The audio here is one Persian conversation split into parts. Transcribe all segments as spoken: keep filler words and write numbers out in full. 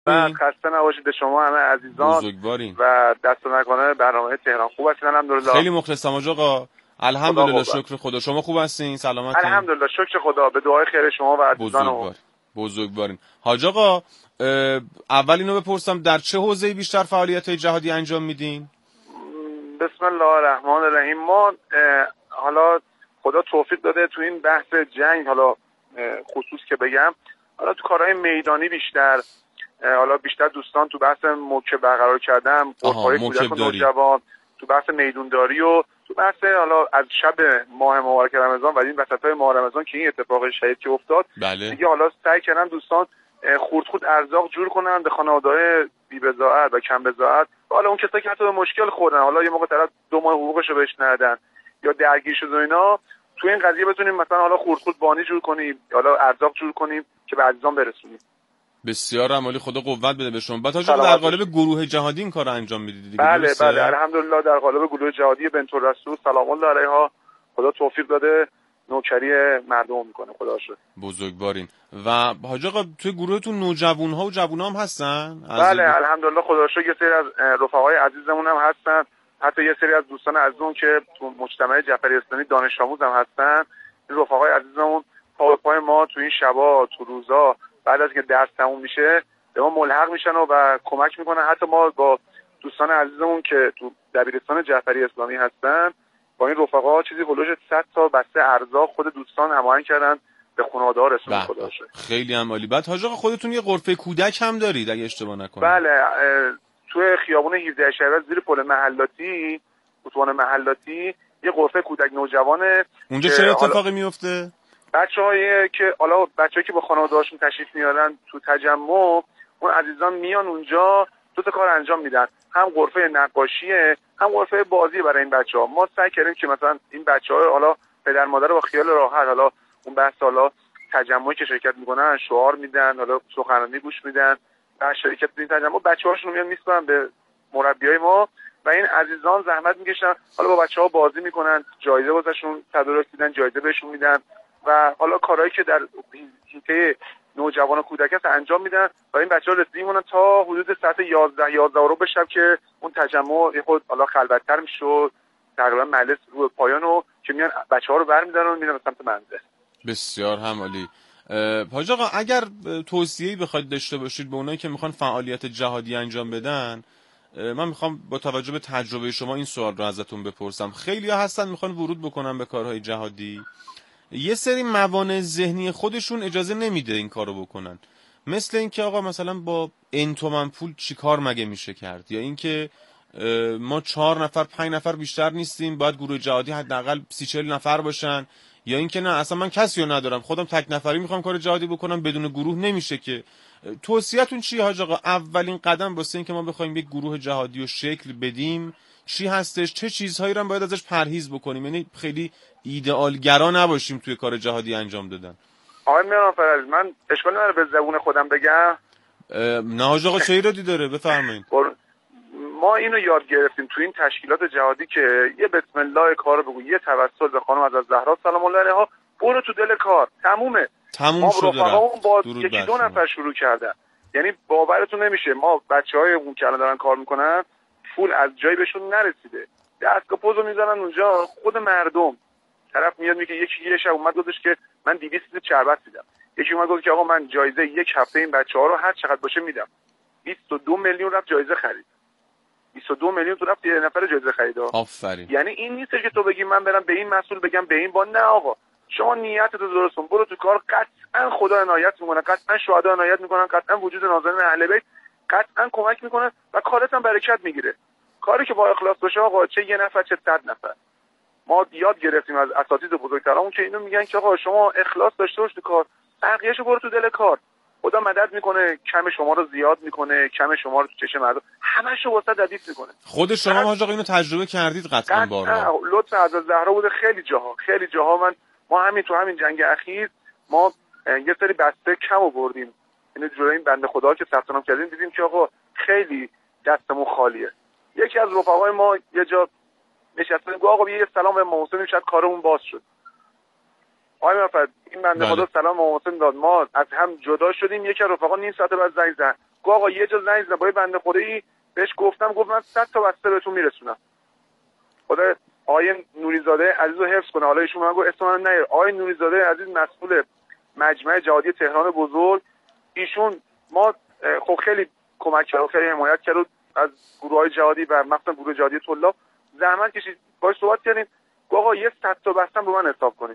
و خسته نباشید به شما همه عزیزان بزرگوارین و دست نکنه برنامه تهران. خوب هستین؟ الحمدلله. خیلی مخلصم حاج آقا. الحمدلله شکر خدا. شما خوب هستین؟ سلامتین؟ الحمدلله شکر خدا. به دعای خیر شما و عزیزان. بزرگوار بزرگوارین حاج آقا. اول اینو بپرسم در چه حوزه‌ای بیشتر فعالیت‌های جهادی انجام میدین؟ بسم الله الرحمن الرحیم. ما حالا خدا توفیق داده تو این بحث جنگ، حالا خصوص که بگم، حالا تو کارهای میدانی بیشتر، حالا بیشتر دوستان تو بحث موکب برقرار کردن، قربای کودک و نوجوان، تو بحث میدونداری و تو بحث حالا از شب ماه مبارک رمضان و این وسطای ماه رمضان که این اتفاق شهید که افتاد، بله. دیگه حالا سعی کردن دوستان خورد خود ارزاق جور کنن به خانواده‌های بی بضاعت و کم بضاعت. حالا اون کسایی که حتی به مشکل خوردن، حالا یه موقع طرف دو ماه حقوقشو بهش ندادن یا درگیر شد و اینا، تو این قضیه بتونیم مثلا حالا خورد خود بانی جور کنیم، حالا ارزاق جور کنیم که به عزیزان برسونیم. بسیار عالی، خدا قوت بده به شما. بعد حاجا در قالب گروه جهادی این کارو انجام میدید دیگه؟ بله بله الحمدلله در قالب گروه جهادی بنت الرسول سلام الله علیها خدا توفیق داده نوکری مردم میکنه. خدا شکر. بزرگوارین. و حاج آقا توی گروهتون نوجوان‌ها و جوونا هم هستن؟ بله الحمدلله خدا شکر. یه سری از رفقای عزیزمون هم هستن، حتی یه سری از دوستان عزیزمون که تو مجتمع جعفری اسلامی دانش آموز هم هستن. این رفقای عزیزمون پا به پای ما تو این شبا تو روزا بعد از که درس تموم میشه به ما ملحق میشن و, و کمک میکنن. حتی ما با دوستان عزیزمون که تو دبیرستان جعفری اسلامی هستن با این رفقا چیزی هولوش صد تا بسته ارزاق خود دوستان هماهنگ کردن به خانواده‌ها رسون. خدا شکر. خیلی هم عالی. بعد حاج آقا خودتون یه غرفه کودک هم دارید اگه اشتباه نکنم؟ بله تو خیابون هفده شهریور زیر پل محلاتی، اتوبان محلاتی، یه غرفه کودک نوجوانه. اونجا چه اتفاقی میفته؟ بچه‌هایی که حالا بچه‌ای که با خانواده‌هاشون تشریف میارن تو تجمع، اون عزیزان میان اونجا دو تا کار انجام میدن، هم غرفه نقاشیه هم غرفه بازی برای این بچه‌ها. ما سعی کردیم که مثلا این بچه‌ها حالا پدر مادر با خیال راحت، حالا اون بحث حالا تجمعی که شرکت میکنن شعار میدن، حالا سخنرانی گوش میدن و شرکت این تجمع بچه‌هاشون میان میسپارن به مربیای ما و این عزیزان زحمت میکشن، حالا با بچه‌ها بازی میکنن، جایزه واسهشون تدارک میدن، جایزه بهشون میدن و حالا کارهایی که در حیطه نوجوان و کودک است انجام میدن و این بچه‌ها رسیدگی میکنن تا حدود ساعت یازده یازده و ربع شب که اون تجمع خود حالا خلوت‌تر میشه، تقریبا مجلس رو پایانو که میان بچه‌ها رو برمی‌دارن و میرن به سمت منزل. بسیار هم عالی. حاج آقا اگر توصیه‌ای بخواید داشته باشید به اونایی که میخوان فعالیت جهادی انجام بدن، من میخوام با توجه به تجربه شما این سوال رو ازتون بپرسم. خیلی‌ها هستن میخوان ورود بکنن به کارهای جهادی، یه سری موانع ذهنی خودشون اجازه نمیده این کارو بکنن، مثل اینکه آقا مثلا با این تومن پول چیکار مگه میشه کرد، یا اینکه ما چهار نفر پنج نفر بیشتر نیستیم باید گروه جهادی حداقل سی چهل نفر باشن، یا اینکه نه اصلا من کسی رو ندارم خودم تک نفری میخوام کار جهادی بکنم بدون گروه نمیشه که. توصیه‌تون چیه حاج آقا؟ اولین قدم واسه اینکه ما بخوایم یک گروه جهادی رو شکل بدیم چی هستش؟ چه چیزهایی رو باید ازش پرهیز بکنیم؟ یعنی خیلی ایدئالگرا نباشیم توی کار جهادی انجام دادن. آقای میران فرج من اشکال نداره به زبون خودم بگم؟ نه حاج آقا چه ایرادی داره، بفرمایید. ما اینو یاد گرفتیم تو این تشکیلات جهادی که یه بسم الله کارو بگو، یه توسل به خانم از زهرا سلام الله علیها، برو تو دل کار، تمومه. تموم شده. ما رفقامون با یکی دو نفر شروع کردن، یعنی باورتون نمیشه ما بچهای اون که الان دارن کار میکنن پول از جایی بهشون نرسیده، دستگاه پوزو میزنن اونجا، خود مردم طرف میاد میگه یکی یه شب اومد گفتش که من دویست لیتر شربت میدم، یکی اومد گفت که آقا من جایزه یک هفته این بچه‌ها رو هر چقدر باشه میدم. بیست و دو میلیون رفت جایزه خرید، بیست و دو میلیون تو رفت یه نفر جایزه خرید. آفرین. یعنی این نیست که تو بگی من برم به این مسئول بگم به این با، نه آقا شما نیتت رو درست کن، برو تو کار، قطعا خدا عنایت میکنه، قطعا شهدا عنایت میکنن، قطعا وجود ناظرین اهل بیت قطعا کمک میکنه و کارت هم برکت میگیره. کاری که با اخلاص باشه آقا، چه یه نفر چه صد نفر. ما یاد گرفتیم از اساتید بزرگترامون که اینو میگن که آقا شما اخلاص داشته باش تو کار، بقیه‌شو برو تو دل کار، خدا مدد میکنه، کم شما رو زیاد میکنه، کم شما رو تو چشم مردم همه‌شو واسه ردیف میکنه. خود شما حاج آقا اینو تجربه کردید قطعا بارها. لطف از زهرا بوده، خیلی جاها خیلی جاها من ما همین تو همین جنگ اخیر ما یه سری بسته کم آوردیم، یعنی جلوی این بنده خدا که ثبت نام کردیم دیدیم که آقا خیلی دستمون خالیه. یکی از رفقای ما یه جا نشستیم گفت آقا یه سلام به محسن شاید کارمون باز شد. آقای مفرد این بنده خدا سلام به محسن داد، ما از هم جدا شدیم. یکی از رفقا نیم ساعت بعد زنگ زد گفت آقا یه جا زنگ زدم با بنده خدایی بهش گفتم، گفت من صد تا بسته بهتون میرسونم. خدا آقای نوریزاده عزیز رو حفظ کنه. حالا ایشون من گفت اسم من نیار. آقای نوریزاده عزیز مسئول مجمع جهادی تهران بزرگ، ایشون ما خب خیلی کمک کرد، خیلی حمایت کرد از گروه‌های جهادی و مثلا گروه جهادی طلاب، زحمت کشید، باهاش صحبت کردیم. گفت آقا یه صد تا بستم به من حساب کنید.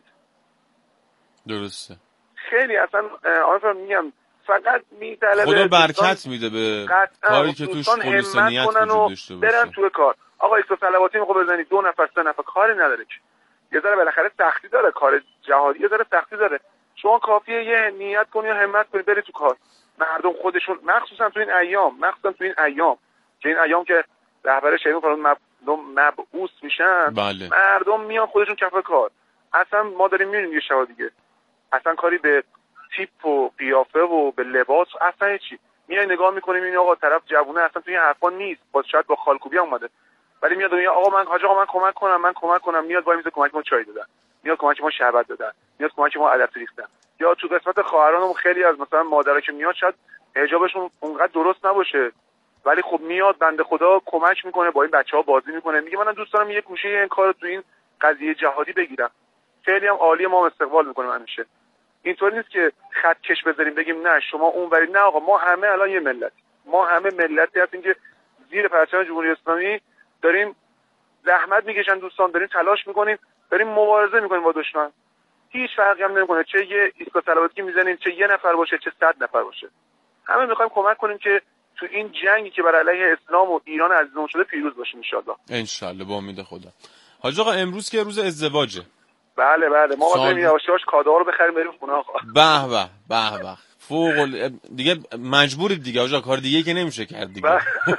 درسته. خیلی اصلا آقا میگم فقط میطلبه خدا برکت میده به کاری که توش خلوص نیت وجود داشته باشه، برن توی کار. آقا ایستا صلواتی میخواد بزنید دو نفر سه نفر کاری نداره که، یه ذره بالاخره سختی داره کار جهادی، یه ذره سختی داره. شما کافیه یه نیت کنی و همت کنی بری تو کار. مردم خودشون مخصوصا تو این ایام مخصوصا تو این ایام که این ایام که رهبر شهید فرمان مردم مبعوث میشن، بله. مردم میان خودشون کف کار. اصلا ما داریم میبینیم یه شبا دیگه اصلا کاری به تیپ و قیافه و به لباس اصلا چی میای نگاه میکنیم این آقا طرف جوونه اصلا توی حرفا نیست، باز شاید با خالکوبی اومده، ولی میاد میگه آقا من حاج آقا من کمک کنم من کمک کنم میاد وای میز کمک ما چای دادن، میاد کمک ما شربت دادن، میاد کمک ما عدس ریختن. یا تو قسمت خواهرانم خیلی از مثلا مادرها که میاد شاید حجابشون اونقدر درست نباشه، ولی خب میاد بنده خدا کمک میکنه، با این بچه‌ها بازی میکنه، میگه من دوست دارم یه گوشه این کارو تو این قضیه جهادی بگیرم. خیلی هم عالی، ما استقبال میکنیم همیشه. اینطوری نیست که خط کش بذاریم بگیم نه شما اونوری، نه آقا ما همه الان یه ملت، ما همه ملتی هستیم که زیر پرچم جمهوری اسلامی داریم زحمت میکشن دوستان، داریم تلاش میکنیم، داریم مبارزه میکنیم با دشمن. هیچ فرقی هم نمیکنه چه یه ایستگاه صلواتی میزنیم چه یه نفر باشه چه صد نفر باشه، همه میخوایم کمک کنیم که تو این جنگی که بر علیه اسلام و ایران عزیزمون شده پیروز باشیم ان شاءالله. ان شاءالله با امید خدا. حاج آقا امروز که روز ازدواجه. بله بله ما سال... باید یواشاش کادوها رو بخریم بریم خونه آقا. به به به به فوق ال... دیگه مجبورید دیگه آقا، کار دیگه که نمیشه کرد دیگه.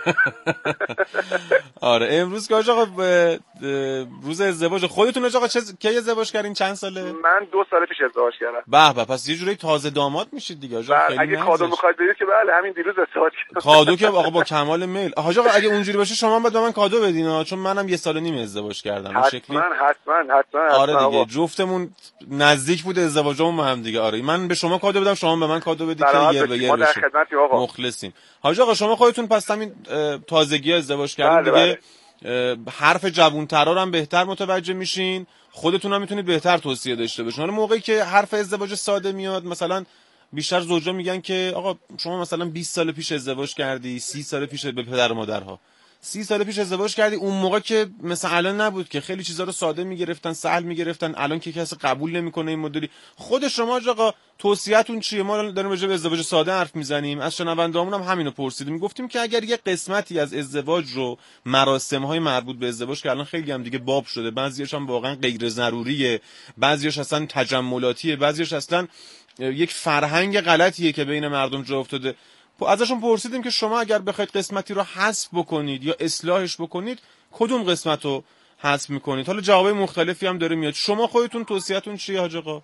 آره امروز که آقا ب... روز ازدواج خودتون آقا چه کی ازدواج کردین چند ساله؟ من دو سال پیش ازدواج کردم. به به پس یه جوری تازه داماد میشید دیگه آقا. خیلی اگه کادو میخواید بدید که بله همین دیروز ازدواج کردم. کادو که آقا با کمال میل. آقا اگه اونجوری باشه شما باید به من کادو بدین چون منم یه سال و نیم ازدواج کردم این شکلی. حتما حتما حتما. آره دیگه آقا. جفتمون نزدیک بود ازدواجمون با هم دیگه. آره من به شما کادو بدم شما به من کادو بدید که یر به یر بشه. مخلصیم. حاج آقا شما خودتون پس همین تازگی ازدواج کردین بله دیگه بله. حرف جوان‌ترا رو هم بهتر متوجه میشین، خودتون هم میتونید بهتر توصیه داشته باشین. حالا موقعی که حرف ازدواج ساده میاد مثلا بیشتر زوجا میگن که آقا شما مثلا بیست سال پیش ازدواج کردی، سی سال پیش به پدر و مادرها سی سال پیش ازدواج کردی، اون موقع که مثلا الان نبود که خیلی چیزا رو ساده میگرفتن سهل میگرفتن، الان که کسی قبول نمیکنه این مدلی. خود شما آقا توصیه‌تون چیه؟ ما داریم راجع به ازدواج ساده حرف میزنیم، از شنوندهامون هم همینو پرسیدیم، میگفتیم که اگر یه قسمتی از ازدواج رو مراسم‌های مربوط به ازدواج که الان خیلی هم دیگه باب شده، بعضیاش هم واقعا غیر ضروریه، بعضیاش اصلا تجملاتیه، بعضیاش اصلا یک فرهنگ غلطیه که بین مردم جا افتاده، ازشون پرسیدیم که شما اگر بخواید قسمتی رو حذف بکنید یا اصلاحش بکنید کدوم قسمت رو حذف میکنید؟ حالا جوابای مختلفی هم داره میاد. شما خودتون توصیه‌تون چیه حاج آقا؟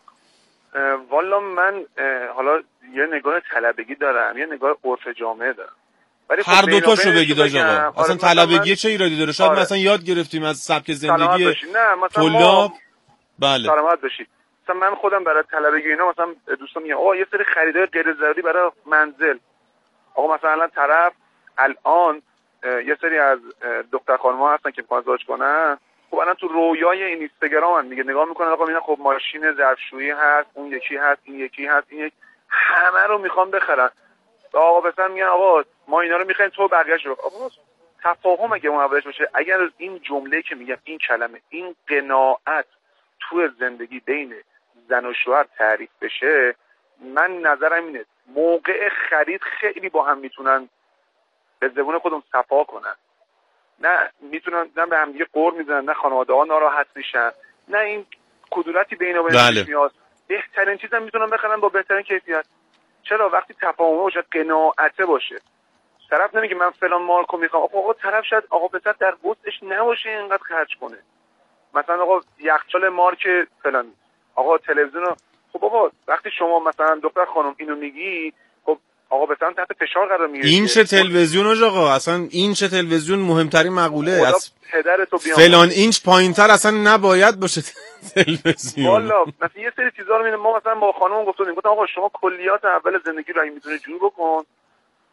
والا من حالا یه نگاه طلبگی دارم یه نگاه عرف جامعه دارم، ولی هر دو تاشو بگید حاج آقا. آره اصلا طلبگی من... چه ایرادی داره؟ شاید آره. مثلا یاد گرفتیم از سبک زندگی نه مثلا طلاب ما... بله سلامت باشید. مثلا من خودم برای طلبگی اینا مثلا دوستان میگن آقا یه سری خریدای غیر ضروری برای منزل. آقا مثلا الان طرف الان یه سری از دختر خانم‌ها هستن که میخوان ازدواج کنن، خب الان تو رویای این اینستاگرام هم دیگه نگاه میکنن آقا میگن خب ماشین ظرفشویی هست، اون یکی هست، این یکی هست، این یک همه رو میخوان بخرن. آقا مثلا میگن آقا ما اینا رو میخوایم تو بقیه‌اش رو. آقا تفاهم اگه اون اولش باشه، اگر این جمله که میگم این کلمه این قناعت تو زندگی بین زن و شوهر تعریف بشه، من نظرم اینه موقع خرید خیلی با هم میتونن به زبون خودم صفا کنن، نه میتونن نه به هم دیگه قور میزنن، نه خانواده ها ناراحت میشن، نه این کدورتی بین و بین میاد. بهترین چیزا میتونن بخرن با بهترین کیفیت. چرا؟ وقتی تفاهم باشه، قناعت باشه، طرف نمیگه من فلان مارکو میخوام، آقا طرف شاید آقا پسر در وسعش نباشه اینقدر خرج کنه، مثلا آقا یخچال مارک فلان، آقا تلویزیون. خب بابا وقتی شما مثلا دختر خانم اینو میگی، خب آقا مثلا تحت فشار قرار میگیره. این چه تلویزیون آقا؟ اصلا این چه تلویزیون مهمترین مقوله از پدرتو بیام فلان اینچ پایینتر اصلا نباید باشه تلویزیون. والا مثلا یه سری چیزا رو میبینیم. ما مثلا با خانم گفتیم گفتم آقا شما کلیات اول زندگی رو اگه میتونی جور بکن،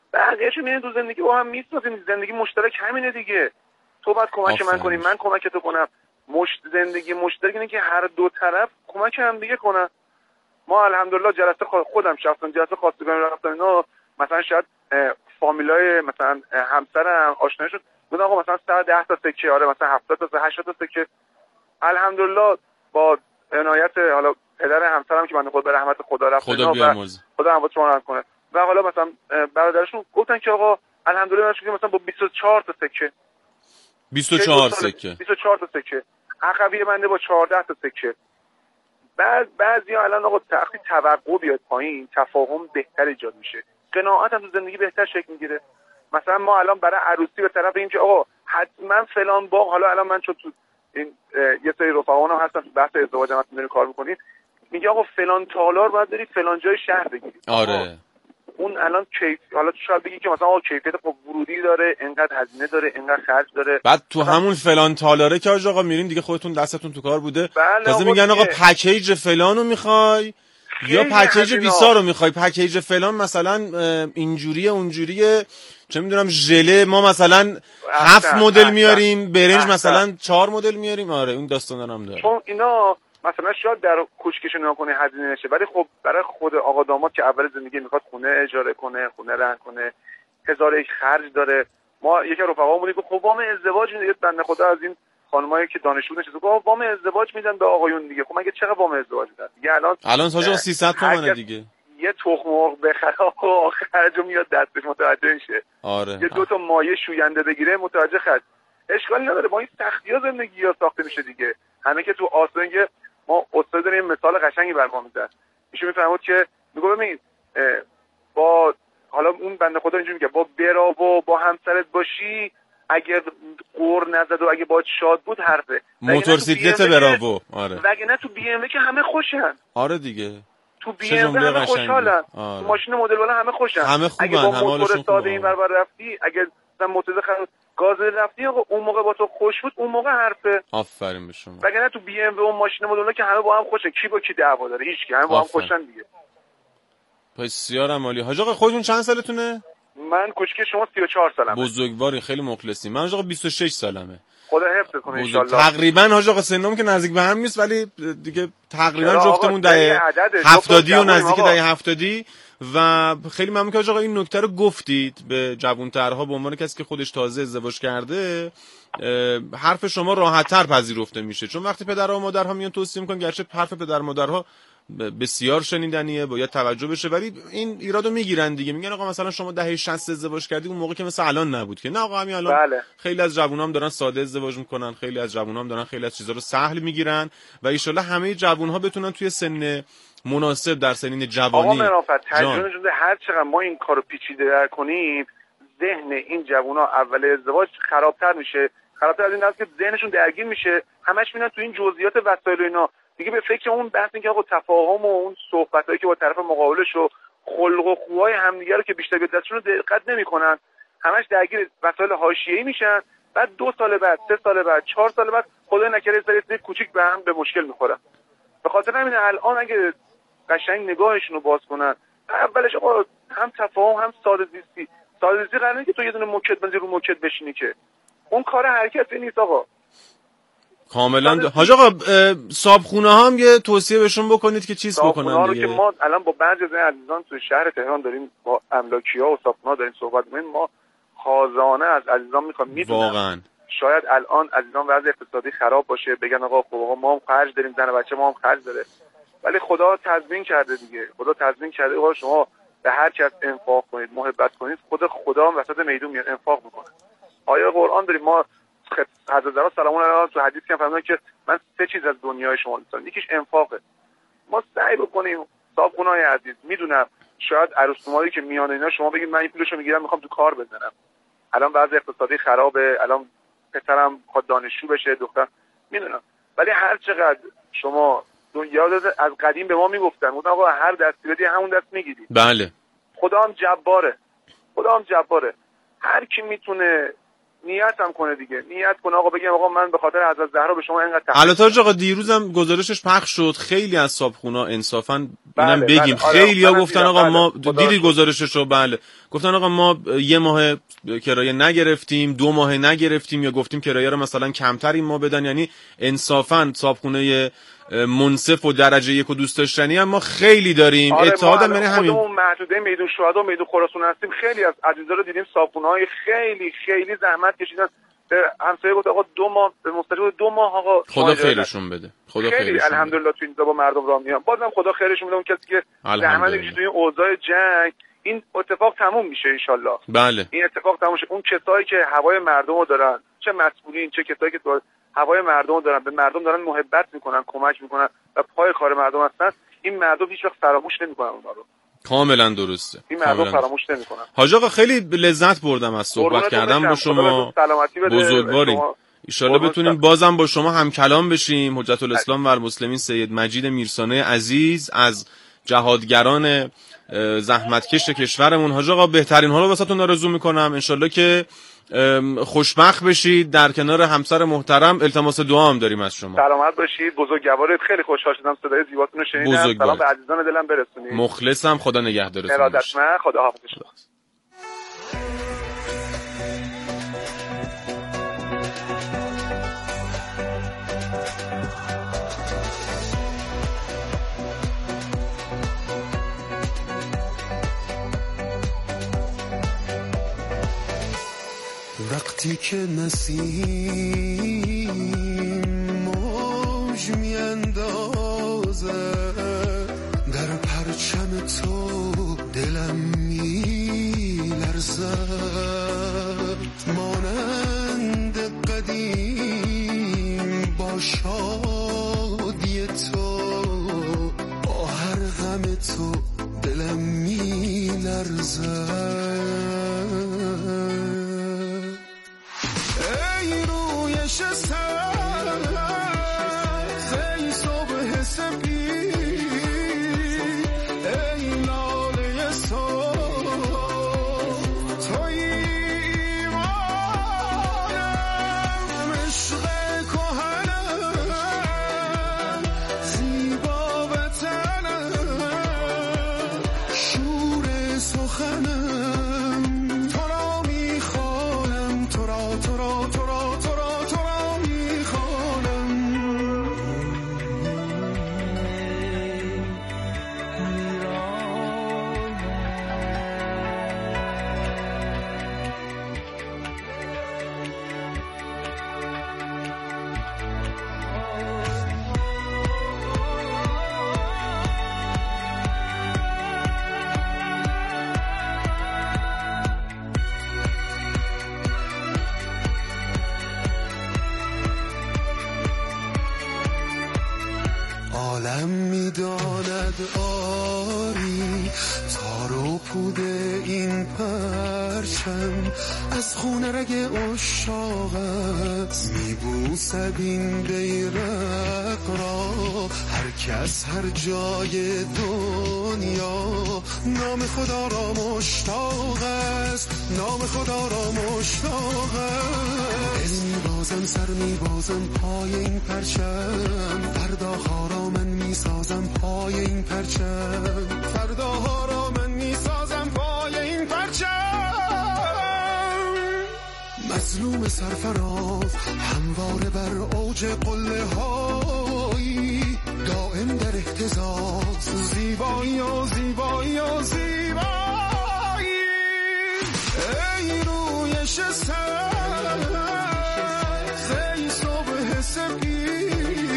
بقیه‌اش میبینید تو زندگی با هم میسازیم. زندگی مشترک همینه دیگه. تو باید کمک من کنی، من کمک تو کنم. مش... زندگی مشترک اینه که هر دو طرف کمک هم دیگه کنن. ما الحمدلله جلسه خودم شخصا جلسه خواستگاری رفتم اینا، مثلا شاید فامیلای مثلا همسرم آشنایشون گفتن آقا مثلا صد ده تا سکه، آره مثلا هفتاد تا هشتاد تا سکه. الحمدلله با عنایت حالا پدر همسرم که من خود به رحمت خدا رفت، خدا بیامرزه، خدا رحمت شما کنه، و حالا مثلا برادرشون گفتن که آقا الحمدلله مثلا با بیست و چهار تا سکه بیست و چهار سکه بیست و چهار تا سکه عقبی بنده با چهارده تا سکه. بعد بعضیا الان آقا وقتی توقع بیاد پایین تفاهم بهتر ایجاد میشه، قناعت هم تو زندگی بهتر شکل میگیره. مثلا ما الان برای عروسی به طرف این که آقا حتما فلان باغ، حالا الان من چون تو این یه سری رفقانا هستن تو بحث ازدواج هم داریم کار میکنیم، میگه آقا فلان تالار باید بری فلان جای شهر بگیری. آره اون الان کیف، حالا تو شاید بگی که مثلا آقا کیفیت خب ورودی داره، اینقدر هزینه داره، اینقدر خرج داره. بعد تو همون فلان تالاره که آقا میرین دیگه خودتون دستتون تو کار بوده، بله تازه میگن آقا پکیج فلانو میخوای یا پکیج بیسا رو میخوای. پکیج فلان مثلا اینجوریه اونجوریه، چه میدونم ژله ما مثلا هفت مدل میاریم، برنج مثلا چهار مدل میاریم. آره اون داستانا هم داره. چون اینا مثلا شاید در کوچکش نکنه هزینه نشه، ولی خب برای خود آقا داماد که اول زندگی میخواد خونه اجاره کنه، خونه رهن کنه، هزار یک خرج داره. ما یکی رفقامون میگه خب وام ازدواج میده، بنده خدا از این خانمایی که دانشجو نشسته گفت وام ازدواج میدن به آقایون دیگه. خب مگه چقدر وام ازدواج میدن دیگه؟ الان الان تا سیصد تومنه دیگه. یه تخم مرغ بخره و خرجو میاد دستش متوجه میشه. آره. یه دو تا مایه شوینده بگیره متوجه خرج. اشکالی نداره، با این سختی‌ها زندگی ها ساخته میشه دیگه. همه که تو آسانگ ما استاد داریم مثال قشنگی برام میزنه. ایشون میفهمید که میگه ببین با حالا اون بنده خدا اینجوری میگه با برا و با همسرت باشی، اگه قور نزد و اگه باهات شاد بود حرفه. موتورسیکلت براوو. آره. وگرنه تو بی ام و که همه خوشن. آره دیگه. تو بی ام و همه خوشحالن. آره. تو ماشین مدل بالا همه خوشن. همه خوبن، اگه با موتور ساده این برابر رفتی، اگه مثلا موتور خرید گاز رفتی، آقا اون موقع با تو خوش بود، اون موقع حرفه. آفرین به شما. وگرنه تو بی ام و اون ماشین مدل که همه با هم خوشن، کی با کی دعوا داره؟ هیچ کی، همه با هم خوشن دیگه. بسیار عالی. حاج آقا خودتون چند سالتونه؟ من کوچیک شما سی و چهار سالمه. بزرگواری، خیلی مخلصیم. من حاج آقا بیست و شش سالمه. خدا حفظ کنه ان شاء الله. تقریبا حاج آقا سنم که نزدیک به هم نیست، ولی دیگه تقریبا جفتمون دهه هفتادی و نزدیک دهه هفتادی. و خیلی ممنون که حاج آقا این نکته رو گفتید به جوان‌ترها به عنوان کسی که خودش تازه ازدواج کرده. حرف شما راحت‌تر پذیرفته میشه، چون وقتی پدرها و مادرها میان توصیه میکنن، گرچه حرف پدر مادرها بسیار شنیدنیه، باید توجه بشه، ولی این ایرادو میگیرن دیگه. میگن آقا مثلا شما دهه شصت ازدواج کردی، اون موقع که مثلا الان نبود که. نه آقا همین الان بله. خیلی از جوونام دارن ساده ازدواج میکنن، خیلی از جوونام دارن خیلی از چیزا رو سهل میگیرن و ان شاءالله همه جوونها بتونن توی سن مناسب در سنین جوانی آقا مرافت تجربه شده هر چقدر ما این کارو پیچیده‌تر کنیم، ذهن این جوونا اول ازدواج خرابتر میشه. خرابتر از این است که ذهنشون درگیر میشه، همش میرن تو این جزئیات وسایل و اینا دیگه، به فکر اون بحث این که آقا تفاهم و اون صحبتایی که با طرف مقابلش و خلق و خوهای همدیگه رو که بیشتر به دستشون رو دقت نمیکنن، همش درگیر وسایل حاشیه‌ای میشن. بعد دو سال بعد، سه سال بعد، چهار سال بعد خدا نکره سری سری کوچیک به هم به مشکل میخورن. به خاطر همین الان اگه قشنگ نگاهشون رو باز کنن، اولش آقا هم تفاهم هم ساده زیستی. ساده زیستی قراره نیست که تو یه دونه موکت بنزی رو موکت بشینی، که اون کار حرکتی نیست آقا. کاملا. حاج آقا صابخونه ها هم یه توصیه بهشون بکنید که چیز بکنن دیگه. صابخونه رو که ما الان با بعضی از عزیزان تو شهر تهران داریم، با املاکی‌ها و صابخونه داریم صحبت می‌کنیم، ما خازانه از عزیزان می‌خوام. میدونم واقعا شاید الان عزیزان وضع اقتصادی خراب باشه، بگن آقا خب آقا ما هم خرج داریم، زن و بچه ما هم خرج داره، ولی خدا تضمین کرده دیگه. خدا تضمین کرده آقا شما به هر کس انفاق کنید، محبت کنید، خود خدا هم وسط میدون میاد انفاق میکنه. آیه قرآن داریم، ما حضرت زهرا سلام الله علیها تو حدیث که فرمودن که من سه چیز از دنیای شما دوست دارم، یکیش انفاقه. ما سعی بکنیم صاحبخونه‌های عزیز، میدونم شاید عروس‌دامادی که میان اینا شما بگید من این پولشو میگیرم میخوام تو کار بزنم، الان وضع اقتصادی خرابه، الان پسرم میخواد دانشجو بشه، دخترم، میدونم، ولی هر چقدر شما دنیا از قدیم به ما میگفتن گفتن آقا هر دستی بدی همون دست میگیری. بله. خدا هم جباره، خدا هم جباره. هر کی میتونه نیت هم کنه دیگه، نیت کنه آقا بگم آقا من به خاطر حضرت زهرا به شما اینقدر تحقیق. البته آقا دیروزم گزارشش پخش شد، خیلی از صابخونا انصافا اینم بله بگیم بله. آره خیلی‌ها گفتن آقا بله. ما دیدی گزارشش رو؟ بله گفتن آقا ما یه ماه کرایه نگرفتیم، دو ماه نگرفتیم، یا گفتیم کرایه رو مثلا کمتری ما بدن. یعنی انصافا صابخونه منصف و درجه یک و دوست داشتنی هم ما خیلی داریم. آره اتحاد من همین خودمون محدوده میدون شهدا و میدون خراسان هستیم، خیلی از عزیزا رو دیدیم صابخونه‌های خیلی خیلی زحمت کشیدن. همسایه گفت آقا دو ماه به مستقیم دو ماه آقا خدا خیرشون بده، خدا خیلی خیرشون الحمدلله تو این با مردم راه میان. بازم خدا خیرشون بده اون کسی که زحمت کشید تو این اوضاع جنگ. این اتفاق تموم میشه ان شاءالله. بله این اتفاق تموم میشه. اون کسایی که هوای مردم رو دارن، چه مسئولین چه کسایی که تو هوای مردم رو دارن، به مردم دارن محبت میکنن، کمک میکنن و پای کار مردم هستن، این مردم هیچ وقت فراموش نمیکنن اونا رو. کاملا درسته. این مردم فراموش نمیکنن. حاج آقا خیلی لذت بردم از صحبت کردن با شما. بزرگواریم. ان شاءالله بتونیم بازم با شما هم کلام بشیم. حجت الاسلام و المسلمین سید مجید میرسانه عزیز از جهادگران زحمتکش کشورمون. حاج آقا بهترین ها رو واسهتون آرزو میکنم. ان شاءالله که خوشبخت بشید در کنار همسر محترم. التماس دعا هم داریم از شما. سلامت باشید بزرگوارید. خیلی خوشحال شدم صدای زیباتون رو شنیدم. سلام به عزیزان دلم برسونید. مخلصم. خدا نگهدارتون. ارادتمند. خدا حافظ شما. وقتی که نسیم موج میاندازه در پرچم تو دلم میلرزد، مانند قدیم با شادی تو، با هر غم تو دلم میلرزد. ای رویش سبز، ای صبح سپید، ای لاله صبح، توی ایمانم، عشق کهنم، زیبا وطنم، شور سخنم، تو را میخوانم، تو را تو را تو را تو را تو را میخوانم. عالم میداند آری تار و پود این پرچم، از خون رگ عشاق است میبوسد این بیرق را هر کس هر جای دنیا. نام خدا را مشتاق است، نام خدا را مشتاق است. میبازم سر میبازم پای این پرچم، فرداها را من میسازم پای این پرچم، فرداها را من میسازم پای این پرچم. مظلوم سرفراز همواره بر اوج قله هایی، دائم در اهتزاز، زیبایی و زیبایی و زیبایی. ای رویش سبز، ای صبح سپید،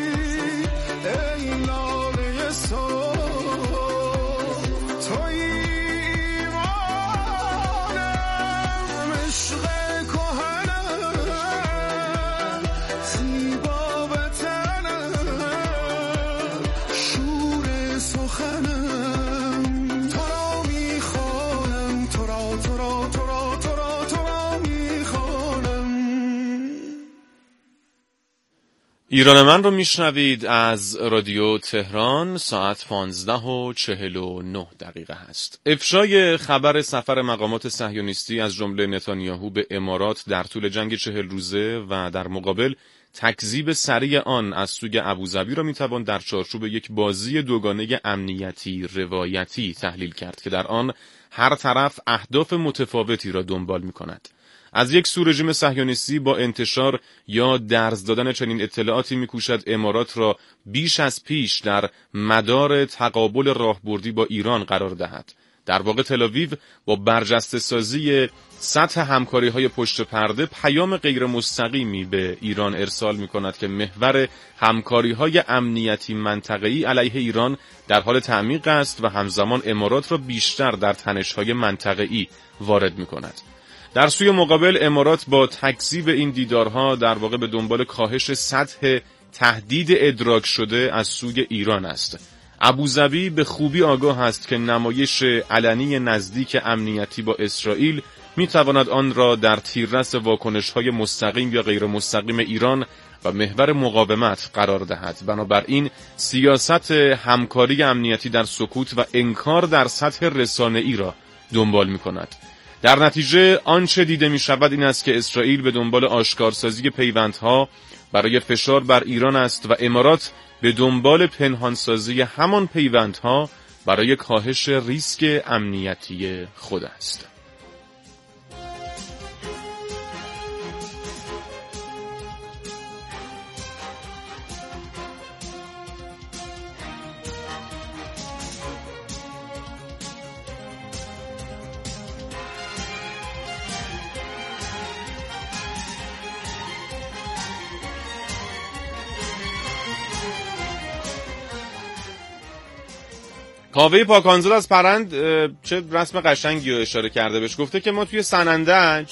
ای لاله صبح، توی ایمانم، عشق کهنم، زیبا وطنم، شور سخنم، تو را میخوانم، تو را تو را تو را تو را ایران من رو میشنوید از رادیو تهران. ساعت پانزده و چهل و نه دقیقه هست. افشای خبر سفر مقامات صهیونیستی از جمله نتانیاهو به امارات در طول جنگ چهل روزه و در مقابل تکذیب سریع آن از سوی ابوظبی را میتوان در چارچوب یک بازی دوگانه امنیتی روایتی تحلیل کرد که در آن هر طرف اهداف متفاوتی را دنبال میکند. از یک سو رژیم صهیونیستی با انتشار یا درز دادن چنین اطلاعاتی میکوشد امارات را بیش از پیش در مدار تقابل راهبردی با ایران قرار دهد. در واقع تل‌آویو با برجسته سازی سطح همکاری‌های پشت پرده پیام غیر مستقیمی به ایران ارسال می‌کند که محور همکاری‌های امنیتی منطقه‌ای علیه ایران در حال تعمیق است و همزمان امارات را بیشتر در تنش‌های منطقه‌ای وارد می‌کند. در سوی مقابل امارات با تکذیب این دیدارها در واقع به دنبال کاهش سطح تهدید ادراک شده از سوی ایران است. ابوظبی به خوبی آگاه است که نمایش علنی نزدیک امنیتی با اسرائیل میتواند آن را در تیررس واکنش‌های مستقیم یا غیر مستقیم ایران و محور مقاومت قرار دهد. بنابراین سیاست همکاری امنیتی در سکوت و انکار در سطح رسانه‌ای را دنبال می‌کند. در نتیجه آنچه دیده می شود این است که اسرائیل به دنبال آشکارسازی پیوندها برای فشار بر ایران است و امارات به دنبال پنهانسازی همان پیوندها برای کاهش ریسک امنیتی خود است. کاوه پاکانزل از پرند چه رسم قشنگی رو اشاره کرده بهش. گفته که ما توی سنندج،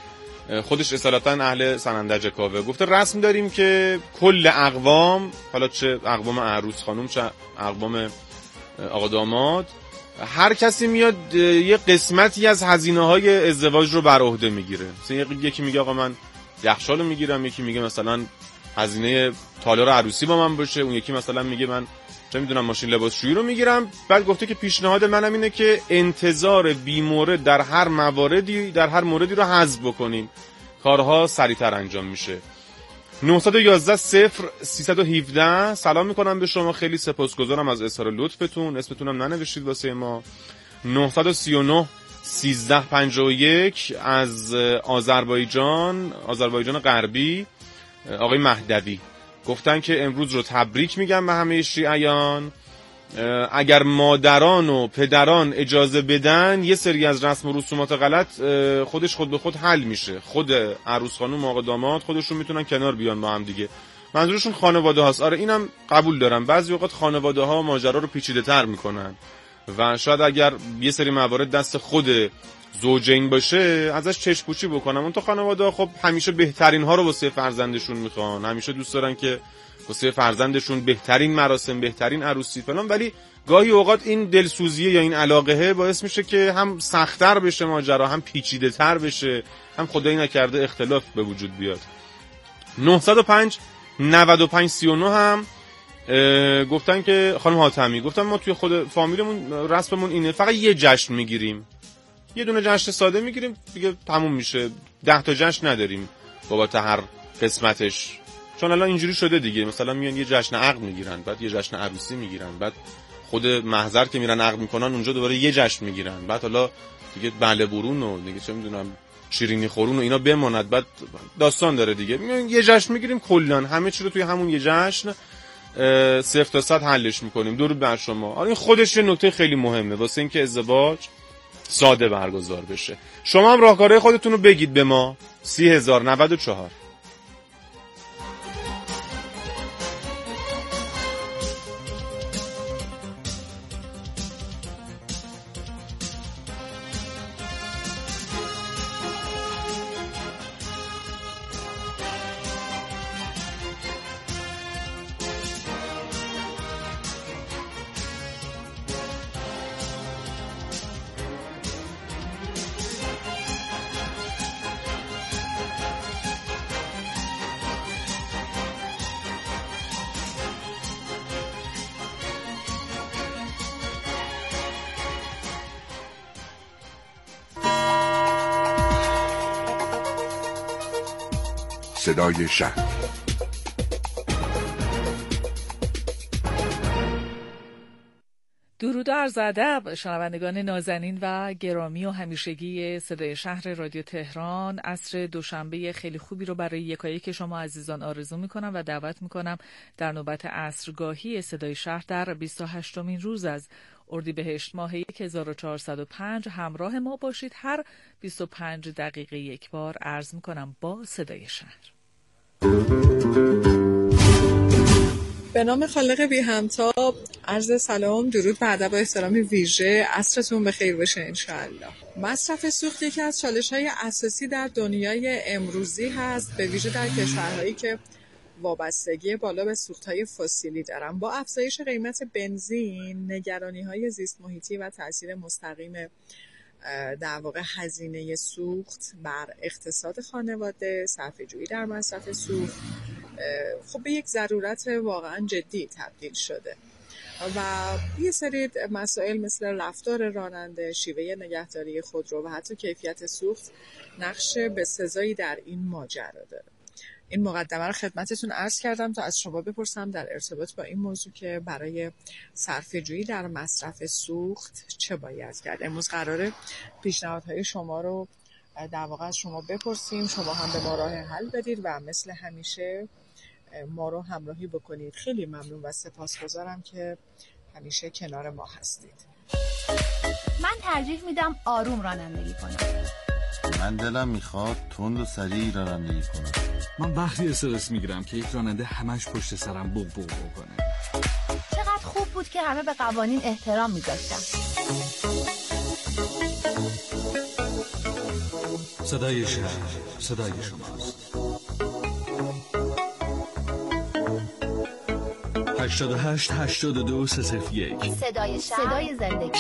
خودش اصالتا اهل سنندج کاوه، گفته رسم داریم که کل اقوام، حالا چه اقوام عروس خانم چه اقوام آقا داماد، هر کسی میاد یه قسمتی از هزینه‌های ازدواج رو بر عهده میگیره. مثلا یکی میگه آقا من یخچالو میگیرم، یکی میگه مثلا هزینه تالار عروسی با من باشه، اون یکی مثلا میگه من چه میدونم ماشین لباسشویی رو میگیرم. بعد گفته که پیشنهاد منم اینه که انتظار بی‌مورد در هر موردی در هر موردی رو حذف بکنیم، کارها سریعتر انجام میشه. نه یک یک صفر سه یک هفت سلام میکنم به شما، خیلی سپاسگزارم از اظهار لطفتون. اسمتونم ننوشتید واسه ما. نه سه نه سیزده پنجاه و یک از آذربایجان آذربایجان غربی، آقای مهدوی گفتن که امروز رو تبریک میگم به همه شیعیان. اگر مادران و پدران اجازه بدن یه سری از رسم و رسومات غلط خودش خود به خود حل میشه. خود عروس خانم و آقا داماد خودشون میتونن کنار بیان با هم دیگه. منظورشون خانواده هاست. آره اینم قبول دارم، بعضی اوقات خانواده ها ماجرا رو پیچیده تر میکنن و شاید اگر یه سری موارد دست خود زوجین باشه ازش چشم پوچی بکنم. اون تو خانواده ها خب همیشه بهترین ها رو واسه فرزندشون میخوان، همیشه دوست دارن که واسه فرزندشون بهترین مراسم، بهترین عروسی فلان، ولی گاهی اوقات این دلسوزیه یا این علاقه باعث میشه که هم سخت‌تر بشه ماجرا، هم پیچیده تر بشه، هم خدایی نکرده اختلاف به وجود بیاد. نه صفر پنج نود و پنج سی و نه هم گفتن که خانم حاتمی گفتن ما توی خود فامیلمون رسممون اینه، فقط یه جشن میگیریم، یه دونه جشن ساده میگیریم دیگه تموم میشه، ده تا جشن نداریم بابت هر قسمتش، چون الان اینجوری شده دیگه. مثلا میان یه جشن عقد میگیرن، بعد یه جشن عروسی میگیرن، بعد خود محضر که میرن عقد میکنن اونجا دوباره یه جشن میگیرن، بعد حالا دیگه بله برون و دیگه چه میدونم شیرینی خورون و اینا بماند، بعد داستان داره دیگه. میان یه جشن میگیریم کلا همه چی رو توی همون یه جشن صفر تا صد حلش میکنیم. درود بر شما. آره این خودش یه نکته خیلی مهمه واسه اینکه ازدواج ساده برگزار بشه. شما هم راهکارهای خودتون رو بگید به ما. سی هزار نود و چهار صدای شهر. درود و عرض ادب شنوندگان نازنین و گرامی و همیشگی صدای شهر رادیو تهران. عصر دوشنبه خیلی خوبی رو برای یکایک شما عزیزان آرزو میکنم و دعوت میکنم در نوبت عصرگاهی صدای شهر در بیست و هشتمین روز از اردیبهشت ماه هزار و چهارصد و پنج همراه ما باشید. هر بیست و پنج دقیقه یک بار عرض میکنم با صدای شهر. به نام خالق بی همتا عرض سلام، درود و ادب و احترام ویژه. عصرتون بخیر باشه انشاءالله. مصرف سوخت یکی از چالش‌های اساسی در دنیای امروزی هست، به ویژه در کشورهایی که وابستگی بالا به سوخت‌های فسیلی دارن. با افزایش قیمت بنزین، نگرانی‌های زیست محیطی و تأثیر مستقیم در واقع هزینه سوخت بر اقتصاد خانواده، صرفه‌جویی در مصرف سوخت خب به یک ضرورت واقعا جدی تبدیل شده و یه سری مسائل مثل رفتار راننده، شیوه نگهداری خودرو و حتی کیفیت سوخت نقش بسزایی در این ماجرا داره. این مقدمه رو خدمتتون عرض کردم تا از شما بپرسم در ارتباط با این موضوع که برای صرفه‌جویی در مصرف سوخت چه باید کرد. امروز قراره پیشنهادهای شما رو در واقع از شما بپرسیم، شما هم به ما راه حل بدید و مثل همیشه ما رو همراهی بکنید. خیلی ممنون و سپاسگزارم که همیشه کنار ما هستید. من ترجیح میدم آروم رانندگی کنم. من دلم میخواد تند و سریع رانندگی کنم. من وقتی استرس میگیرم که یک راننده همش پشت سرم بوق بوق کنه. چقدر خوب بود که همه به قوانین احترام میذاشتن. صدای شهر، صدای شماست. هشتاد و هشت هشتاد و دو سه صفر یک صدای شهر، صدای زندگی.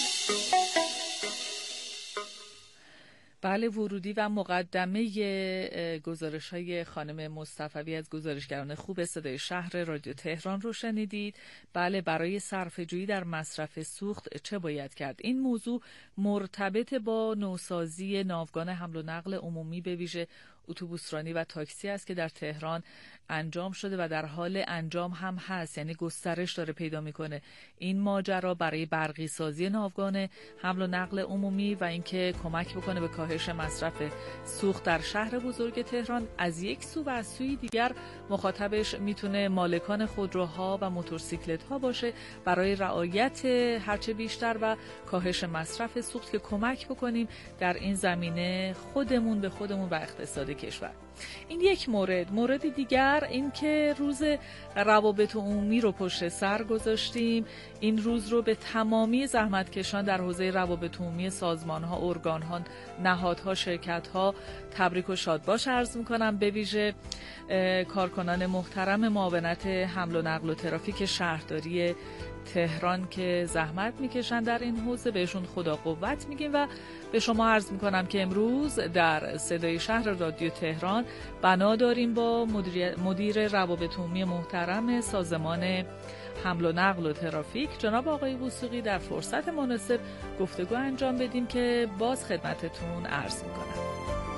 بله، ورودی و مقدمه گزارش‌های خانم مصطفوی از گزارشگران خوب صدای شهر رادیو تهران رو شنیدید. بله، برای صرفه‌جویی در مصرف سوخت چه باید کرد؟ این موضوع مرتبط با نوسازی ناوگان حمل و نقل عمومی به ویژه اتوبوسرانی و تاکسی است که در تهران انجام شده و در حال انجام هم هست، یعنی گسترش داره پیدا میکنه این ماجرا برای برقی سازی ناوگان حمل و نقل عمومی و اینکه کمک بکنه به کاهش مصرف سوخت در شهر بزرگ تهران. از یک سو و از سوی دیگر مخاطبش میتونه مالکان خودروها و موتورسیکلت ها باشه برای رعایت هرچه بیشتر و کاهش مصرف سوخت که کمک بکنیم در این زمینه خودمون به خودمون و اقتصاد کشور. این یک مورد. مورد دیگر این که روز روابط عمومی رو پشت سر گذاشتیم. این روز رو به تمامی زحمتکشان در حوزه روابط عمومی سازمان‌ها، ارگان‌ها، نهادها، شرکت‌ها تبریک و شادباش عرض می‌کنم. به ویژه کارکنان محترم معاونت حمل و نقل و ترافیک شهرداری تهران که زحمت میکشن در این حوزه، بهشون خدا قوت میگیم و به شما عرض میکنم که امروز در صدای شهر رادیو تهران بنا داریم با مدیر, مدیر روابط عمومی محترم سازمان حمل و نقل و ترافیک جناب آقای وثوقی در فرصت مناسب گفتگو انجام بدیم که باز خدمتتون عرض میکنم.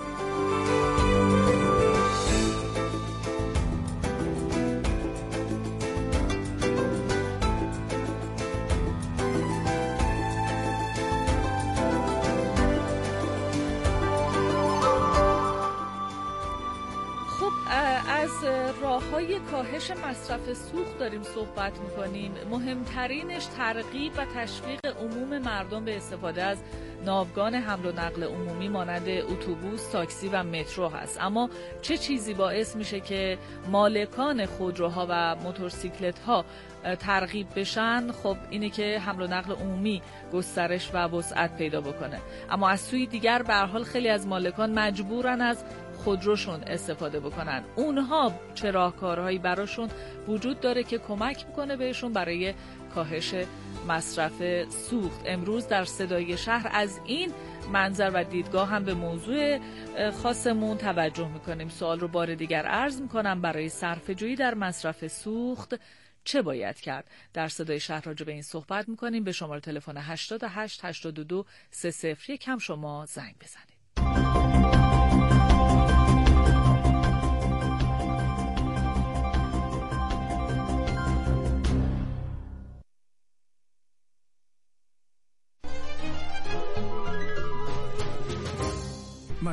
از راه‌های کاهش مصرف سوخت داریم صحبت می‌کنیم. مهمترینش ترغیب و تشویق عموم مردم به استفاده از ناوگان حمل و نقل عمومی مانند اتوبوس، تاکسی و مترو هست. اما چه چیزی باعث میشه که مالکان خودروها و موتورسیکلت‌ها ترغیب بشن؟ خب اینه که حمل و نقل عمومی گسترش و وسعت پیدا بکنه. اما از سوی دیگر به هر حال خیلی از مالکان مجبورن از خودروشون استفاده بکنن. اونها چه راهکارهایی براشون وجود داره که کمک میکنه بهشون برای کاهش مصرف سوخت؟ امروز در صدای شهر از این منظر و دیدگاه هم به موضوع خاصمون توجه میکنیم. سوال رو بار دیگر عرض میکنم، برای صرفه‌جویی در مصرف سوخت چه باید کرد؟ در صدای شهر راجع به این صحبت میکنیم. به شماره تلفن هشتاد و هشت هشتاد و دو سه صفر یک هم شما زنگ بزنید.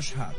مشهد.